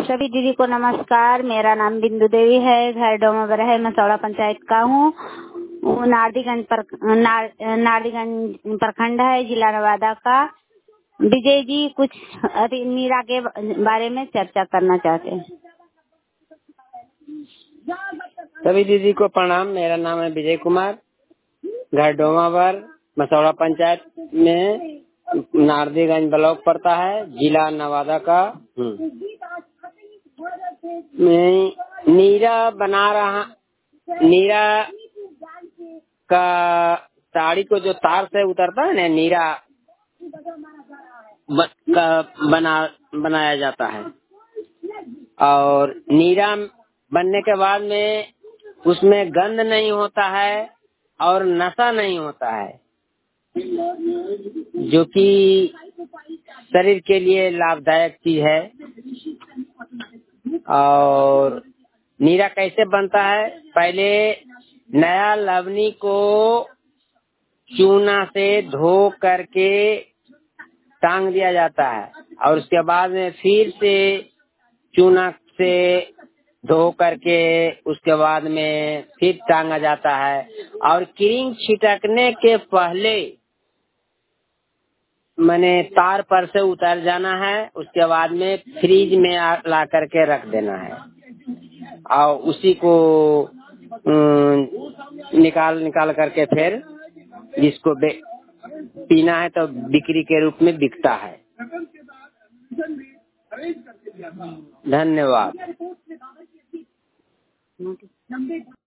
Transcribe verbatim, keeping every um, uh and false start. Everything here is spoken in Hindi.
सभी दीदी को नमस्कार। मेरा नाम बिंदु देवी है, घर डोमाबर है, मसौड़ा पंचायत का हूँ। नारदीगंज पर नार, नारदीगंज प्रखंड है, जिला नवादा का। विजय जी कुछ अभी नीरा के बारे में चर्चा करना चाहते हैं। सभी दीदी को प्रणाम। मेरा नाम है विजय कुमार, घर डोमाबर, मसौड़ा पंचायत में नारदीगंज ब्लॉक पड़ता है, जिला नवादा का। मैं नीरा बना रहा। नीरा का साड़ी को जो तार से उतरता है ना, नीरा ब, का बना बनाया जाता है। और नीरा बनने के बाद में उसमें गंध नहीं होता है और नशा नहीं होता है, जो कि शरीर के लिए लाभदायक चीज है। और नीरा कैसे बनता है? पहले नया लवनी को चूना से धो करके टांग दिया जाता है और उसके बाद में फिर से चूना से धो करके उसके बाद में फिर टांगा जाता है। और क्रीम छिटकने के पहले मैंने तार पर से उतर जाना है, उसके बाद में फ्रिज में ला करके रख देना है और उसी को निकाल निकाल करके फिर जिसको पीना है तो बिक्री के रूप में बिकता है। धन्यवाद।